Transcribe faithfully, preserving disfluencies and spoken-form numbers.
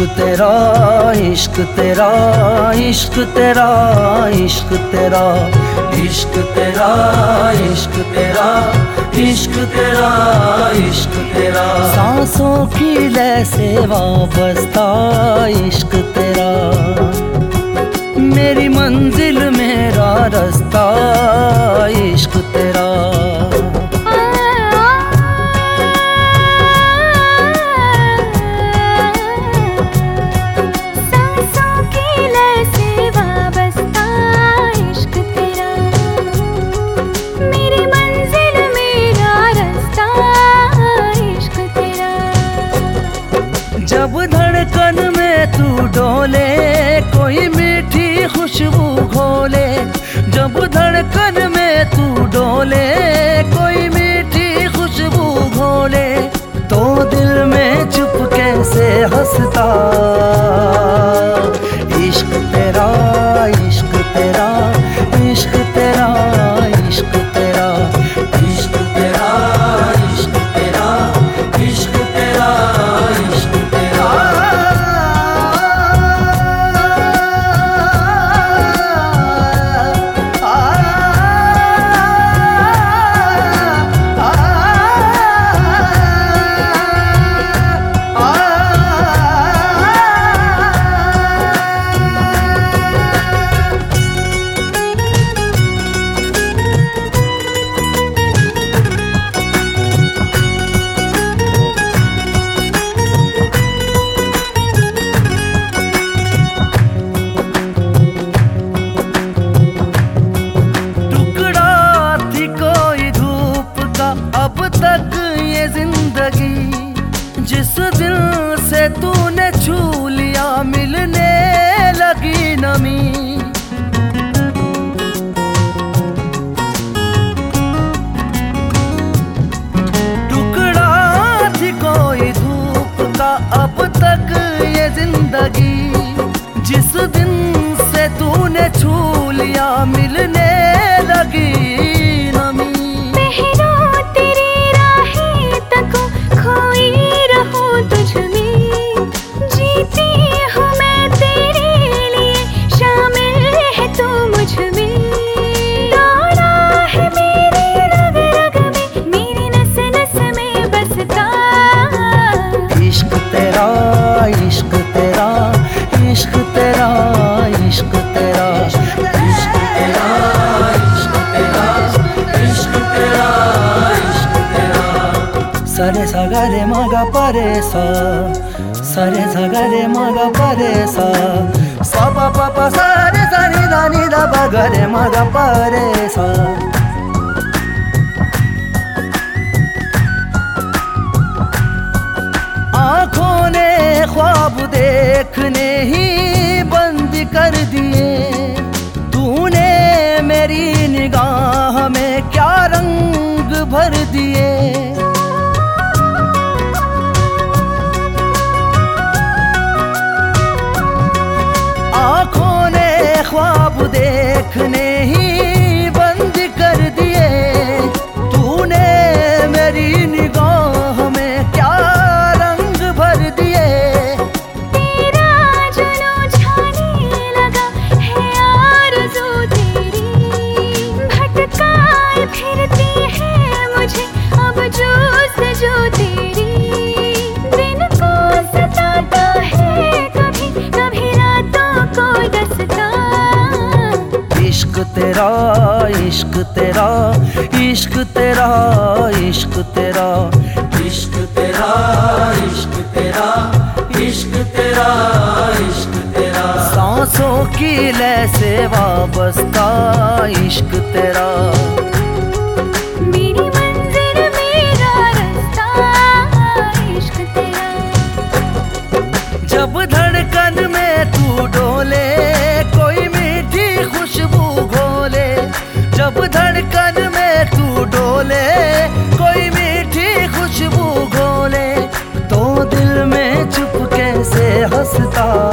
तेरा इश्क तेरा इश्क तेरा इश्क तेरा इश्क तेरा इश्क तेरा इश्क तेरा इश्क तेरा सांसों की लय से वाबस्ता इश्क तेरा मेरी मंजिल मेरा रास्ता इश्क तेरा जब धड़कन में तू डोले कोई मीठी खुशबू घोले जब धड़कन में तू डोले कोई मीठी खुशबू घोले तो दिल में चुपके से हंसता इश्क तेरा इश्क तेरा इश्क तेरा इश्क तेरा इश्क तेरा इश्क तेरा इश्क तेरा इश्क जिस दिल से तूने छू लिया मिलने लगी नमी टुकड़ा थी कोई धूप का अब तक ये जिंदगी जिस दिन से तूने छू लिया मिलने लगी नमी इश्क तेरा इश्क तेरा इश्क तेरा इश्क तेरा इश्क तेरा इश्क तेरा इश्क तेरा सरे सा गा रे मा गा पा रे सा सरे सा गा रे मा गा पा रे सा सा पा पा पा सा रे सा नी दा नी दा पा गा रे मा गा पा रे सा आँखों ने ख्वाब देखने ही बंद कर दिए तूने मेरी निगाह में क्या रंग भर दिए आँखों ने ख्वाब देखने ही बंद कर दिए तूने मेरी निगाह में क्या भर दिए तेरा जुनू छाने लगा है आरज़ू तेरी भटकाए फिरती है मुझे अब जुस्तजू तेरी दिन को सताता है कभी कभी रातों को डसता इश्क तेरा इश्क तेरा इश्क तेरा इश्क तेरा इश्क तेरा इश्क तेरा इश्क तेरा इश्क तेरा सांसों की लय से वाबस्ता इश्क तेरा मेरी मंजिल मेरा रास्ता इश्क तेरा जब धड़कन में तू डोले कोई मीठी खुशबू घोले जब धड़कन में तू डोले कोई मीठी खुशबू घोले तो दिल में चुपके से हंसता